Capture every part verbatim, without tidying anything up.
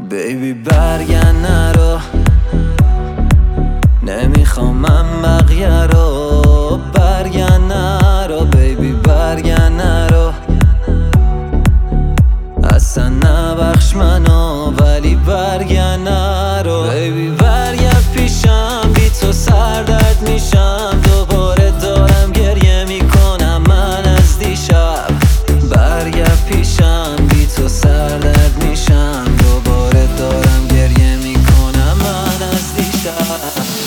بیبی برگن نرو، نمیخوام من بقیه رو. برگن نرو بیبی برگن نرو، اصلا نبخش منو ولی برگن نرو. بیبی برگن پیشم، بی تو سردرد میشم. دوباره دارم گریه میکنم من از دیشب. برگن پیشم، بی تو سردرد میشم. دوباره دارم گریه میکنم من از دیشب.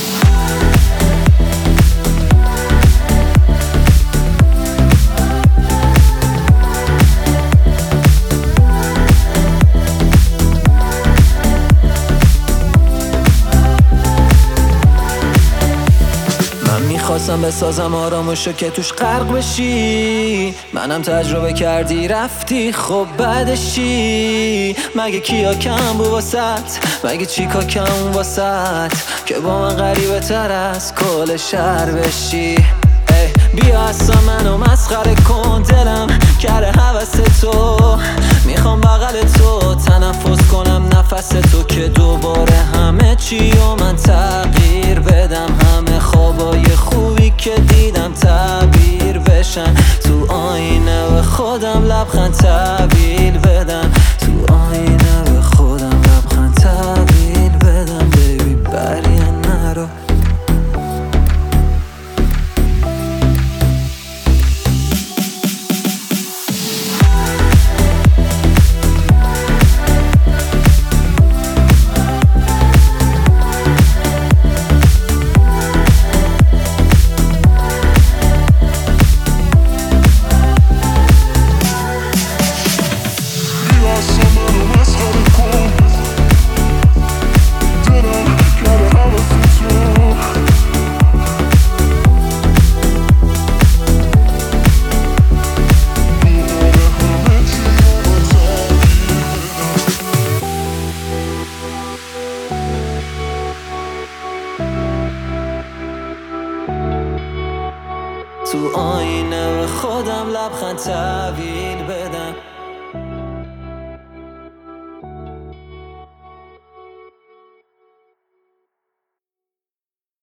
میخواستم بسازم آرامشو که توش غرق بشی. منم تجربه کردی رفتی، خب بعدش چی؟ مگه کیا کم بو واسط؟ مگه چیکا کم واسط که با من غریبه تر از کل شهر بشی؟ بیا اصلا منو مسخره کن، دلم کره حوث تو. میخوام بغل تو تنفس کنم نفس تو، که دوباره همه چی و من تغییر بدم. همه خوابای خوبی که دیدم تعبیر بشن تو آینه، به خودم لبخند تحویل بدم. تو آینه به خودم لبخند تحویل بدم. بیبی برگن نرو. تو آینه به خودم لبخند تحویل